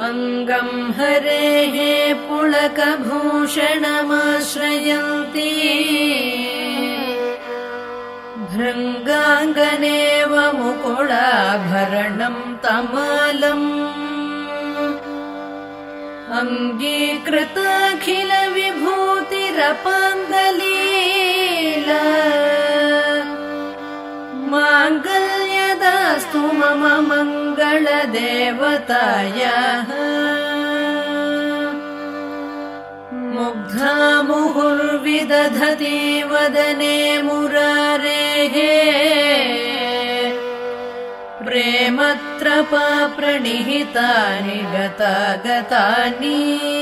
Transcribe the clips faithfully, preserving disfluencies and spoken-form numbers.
अङ्गम् हरेः पुलकभूषणमाश्रयन्ती भृङ्गाङ्गनेव मुकुलाभरणम् तमालम् अङ्गीकृताखिल विभूतिरपाङ्गलीला माङ्गल्यदास्तु मम मङ्गलदेवतायाः मुग्धा मुहुर्विदधति वदने मुरारेः प्रेमत्रपा प्रणिहितानि गतागतानि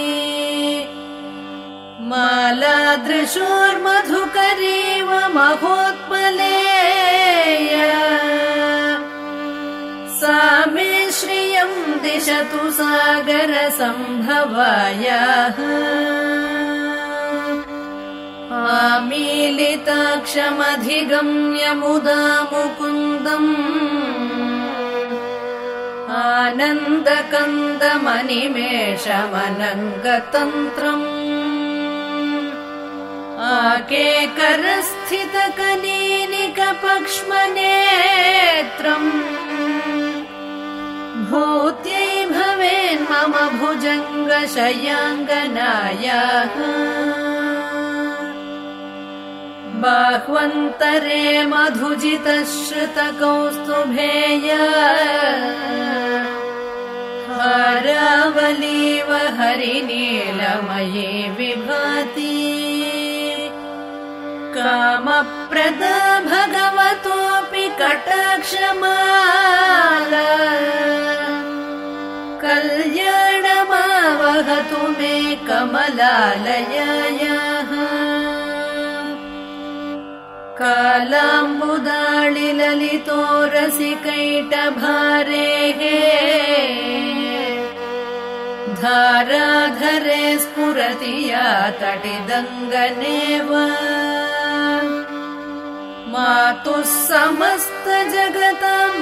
मालादृशोर्मधुकरीव महोत्पलेय सा मे श्रियम् दिशतु सागरसम्भवायाः आमीलिताक्षमधिगम्य मुदा मुकुन्दम् आनन्दकन्दमनिमेषमनङ्गतन्त्रम् आकेकरस्थितकनीनिकपक्ष्मनेत्रम् भूत्यै भवेन्मम भुजङ्गशयाङ्गनायाः बाह्वन्तरे मधुजितश्रुतकौस्तुभेय हारावलीव हरिनीलमये विभाति कामप्रदा भगवतोऽपि कटाक्षमाला कल्याणमावहतु मे कमलालयायाः कालाम्बुदाळिललितो रसिकैटभारेः धाराधरे स्फुरति या तटिदङ्गनेव मातुः समस्तजगतां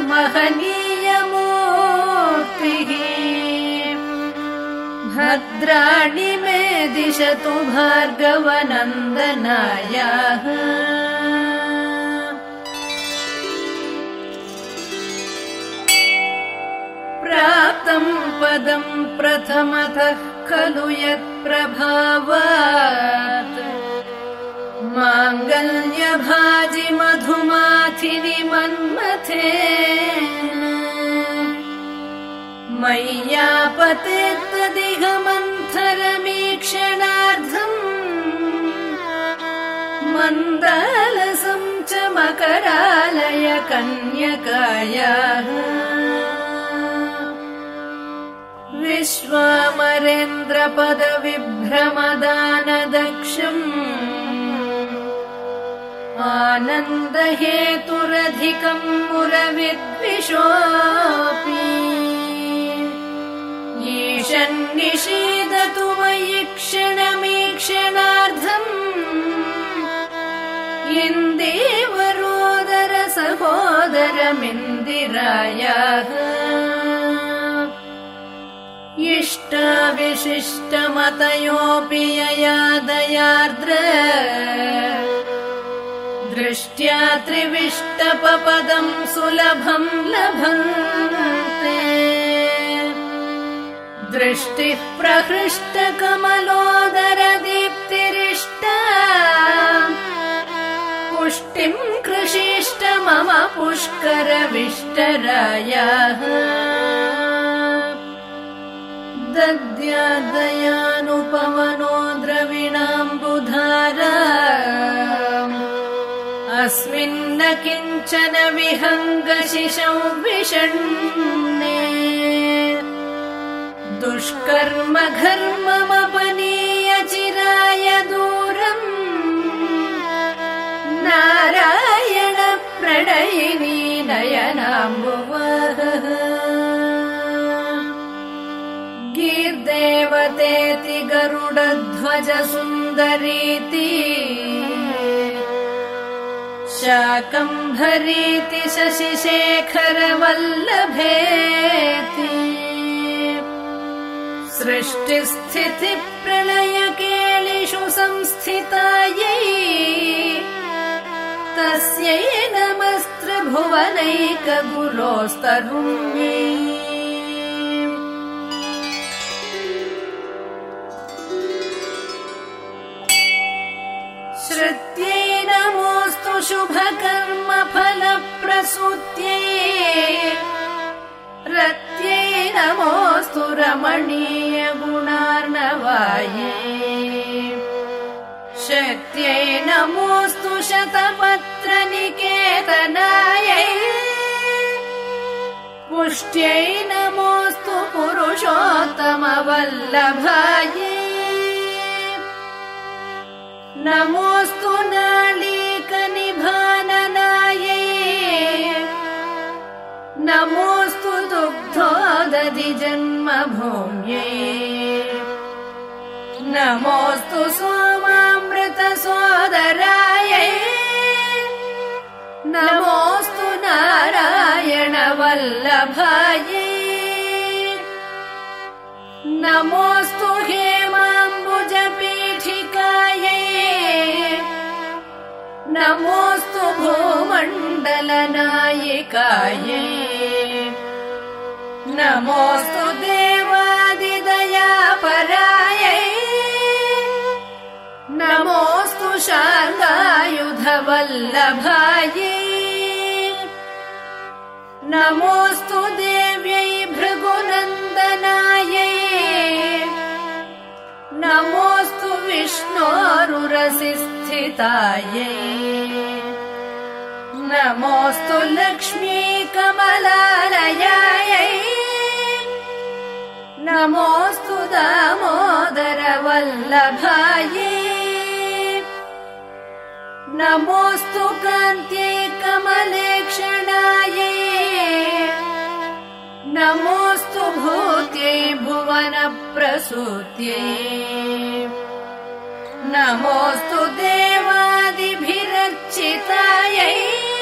महनीयमूर्तिः भद्राणि मे दिशतु भार्गवनन्दनायाः प्राप्तम् पदम् प्रथमतः खलु यत्प्रभावात् माङ्गल्यभाजि मधुमाथिनि मन्मथेन मय्यापतेत्तदिह मन्थरमीक्षणार्धम् मन्दालसं च मकरालय कन्यकायाः विश्वामरेन्द्रपदविभ्रमदानदक्षम् आनन्दहेतुरधिकम् मुरविद्विषोऽपि ईशन्निषीदतु मयि क्षणमीक्षणार्धम् इन्दीवरोदर सहोदरमिन्दिरायाः इष्टाविशिष्टमतयोऽपि यया दयार्द्र दृष्ट्या त्रिविष्टपपदम् सुलभम् लभन्ते दृष्टिः प्रहृष्टकमलोदरदीप्तिरिष्टा पुष्टिम् कृषीष्ट मम पुष्करविष्टरायाः दद्यादयानुपवनो द्रविणाम्बुधारा अस्मिन्न किञ्चन विहङ्गशिशौ विषण्णे दुष्कर्म घर्ममपनीय चिराय दूरम् नारायण प्रणयिनी नयनाम्बुवः गीर्देवतेति गरुडध्वज सुन्दरीति शाकम्भरीति शशिशेखर वल्लभेति सृष्टिस्थितिप्रलयकेलिषु संस्थितायै तस्यै नमस्त्रिभुवनैकगुरोस्तरुण्यै। श्रुत्यै नमोऽस्तु शुभकर्मफलप्रसूत्यै रत्यै नमोऽस्तु रमणीयगुणार्णवायै शक्त्यै नमोऽस्तु शतपत्रनिकेतनायै पुष्ट्यै नमोऽस्तु पुरुषोत्तमवल्लभायै नमोऽस्तु नाळीकनिभाननायै नमोऽस्तु दुग्धोदधिजन्मभूम्यै नमोऽस्तु सोमामृतसोदरायै नमोऽस्तु नारायणवल्लभायै नमोऽस्तु हेमाम्बुजपीठिकायै नमोऽस्तु भूमण्डलनायिकायै नमोऽस्तु देवादिदयापरायै नमोऽस्तु शार्ङ्गायुधवल्लभायै नमोऽस्तु देव्यै भृगुनन्दनायै नमोऽस्तु विष्णोरुरसिस्थितायै नमोऽस्तु लक्ष्मी कमलालयायै नमोऽस्तु दामोदरवल्लभायै नमोऽस्तु कान्त्यै कमलेक्षणायै नमोऽस्तु भूत्यै भुवनप्रसूत्यै नमोऽस्तु देवादिभिरर्चितायै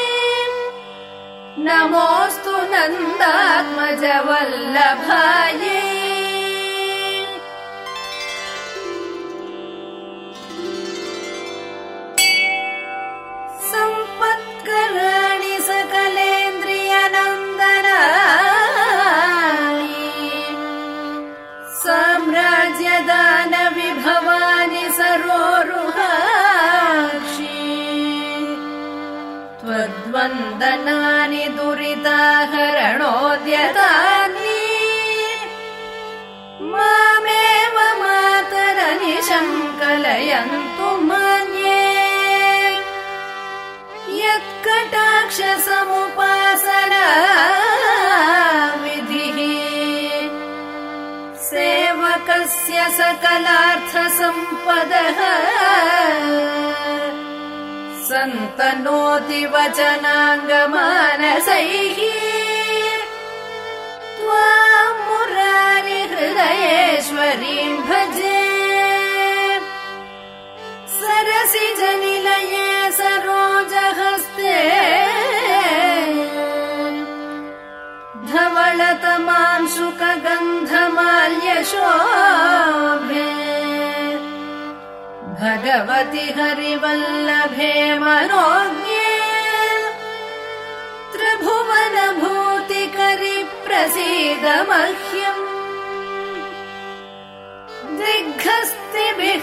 नमोऽस्तु नन्दात्मजवल्लभायै सम्पत्कराणि सकलेन्द्रियनन्दनानि साम्राज्यदानविभवानि सरोरुहाक्षि त्वद्वन्दनानि दुरिताहरणोद्यतानि मामेव मातरनिशं कलयन्तु मन्ये यत्कटाक्षसमुपासना विधिः सेवकस्य सकलार्थसम्पदः सन्तनोति वचनाङ्गमानसैः त्वां मुरारिहृदयेश्वरीं भजे सरसिजनिलये सरोजहस्ते धवलतमांशुकगन्धमाल्यशोभे भगवति हरिवल्लभे मनोज्ञे त्रिभुवनभूतिकरि प्रसीद मह्यम् दिग्हस्तिभिः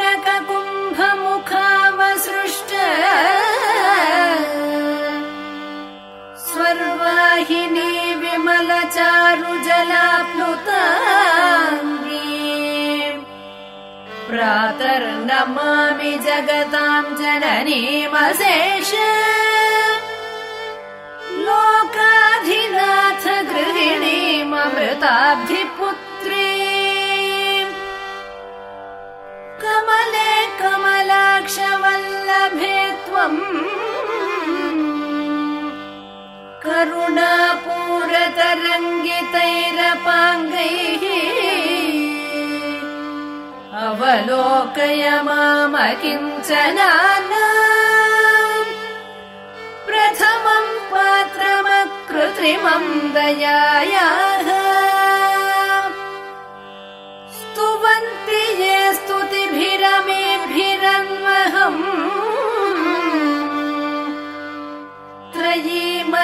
कनककुम्भमुखावसृष्ट स्वर्वाहिनी विमलचारुजलाप्लुताङ्गी प्रातर्नमामि जगतां जननीमशेष लोकाधिनाथ गृहिणीममृताब्धिपुत्री कमले कमलाक्षवल्लभे त्वम् करुणापूरतरङ्गितैरपाङ्गैः अवलोकय मामकिञ्चनानाम् प्रथमं पात्रमकृत्रिमं दयायाः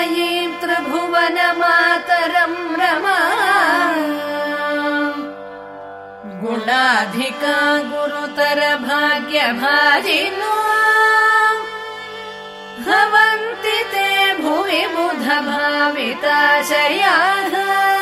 त्रिपुरान्तकायै त्रिभुवनमातरम् रमा गुणाधिका गुरुतर भाग्यभाजिनो भवन्ति ते भुवि बुध भाविताशयाः।